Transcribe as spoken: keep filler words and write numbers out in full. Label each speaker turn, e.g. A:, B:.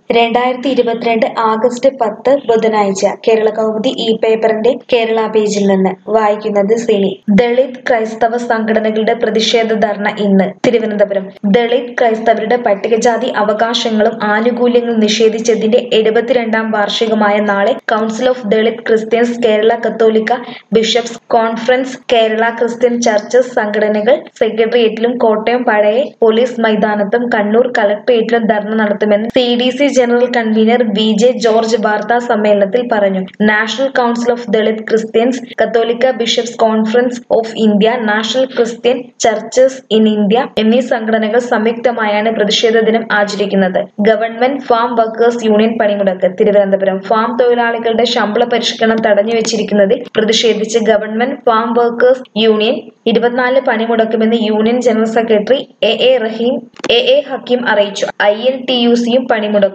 A: രണ്ടായിരത്തി ഇരുപത്തിരണ്ട് ആഗസ്റ്റ് പത്ത് ബുധനാഴ്ച കേരളകൗമുദി ഈ പേപ്പറിന്റെ കേരള പേജിൽ നിന്ന് വായിക്കുന്നത് സിനി. ദളിത് ക്രൈസ്തവ സംഘടനകളുടെ പ്രതിഷേധ ധർണ ഇന്ന് തിരുവനന്തപുരം. ദളിത് ക്രൈസ്തവരുടെ പട്ടികജാതി അവകാശങ്ങളും ആനുകൂല്യങ്ങളും നിഷേധിച്ചതിന്റെ എഴുപത്തിരണ്ടാം വാർഷികമായ നാളെ council of Dalit Christians, Kerala കത്തോലിക്ക bishops conference, Kerala Christian churches സംഘടനകൾ സെക്രട്ടേറിയറ്റിലും കോട്ടയം പഴയ പോലീസ് മൈതാനത്തും കണ്ണൂർ കളക്ടറേറ്റിലും ധർണ നടത്തുമെന്ന് C D C general convener V J George വാർത്താ സമ്മേളനത്തിൽ പറഞ്ഞു. National council of Dalit Christians, കത്തോലിക്ക bishops conference of India, national Christian churches in India എന്നീ സംഘടനകൾ സംയുക്തമായാണ് പ്രതിഷേധ ദിനം ആചരിക്കുന്നത്. ഗവൺമെന്റ് ഫാം വർക്കേഴ്സ് യൂണിയൻ പണിമുടക്ക്. തിരുവനന്തപുരം. ഫാം തൊഴിലാളികളുടെ ശമ്പള പരിഷ്കരണം തടഞ്ഞുവെച്ചിരിക്കുന്നതിൽ പ്രതിഷേധിച്ച് ഗവൺമെന്റ് ഫാം വർക്കേഴ്സ് യൂണിയൻ ഇരുപത്തിനാലിന് പണിമുടക്കുമെന്ന് union general secretary A A Rahim A A Hakeem അറിയിച്ചു. ഐ എൻ ടി യു സിയും പണിമുടക്കും.